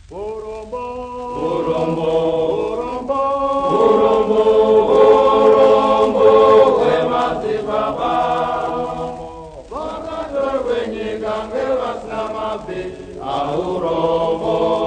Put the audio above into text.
Urombo, Urombo, urombo, Urombo, Urombo, wemati baba. Wakador wenye gange wasnamabe, Urombo.